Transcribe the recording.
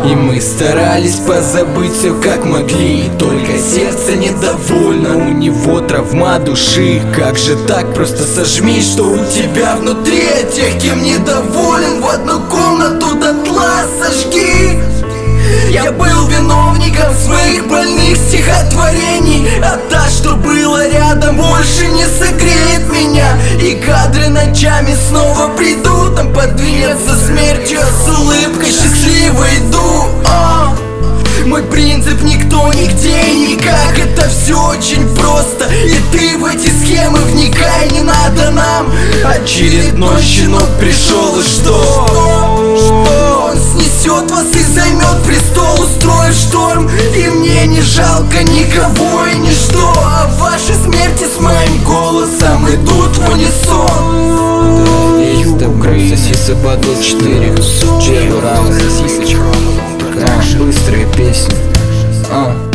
И мы старались позабыть все как могли, только сердце недовольно, у него травма души. Как же так, просто сожми, что у тебя внутри, а тех, кем недоволен, в одну комнату дотла сожги. Я был виновником своих больных стихотворений, а та, что была рядом, больше не согреет меня. И кадры ночами снова придут, там подвинется смертью, а с улыбкой счастливо иду. Мой принцип: никто, нигде и никак, это все очень просто. И ты в эти схемы вникай, не надо нам. Очередной щенок пришел, и что? Он снесет вас и займет престол, устроив шторм. И мне не жалко никого и ничто, а ваши смерти с моим голосом идут в унисон. Это Украина, Соси Собак 24, первый раунд, сосисочка. Быстрые песни.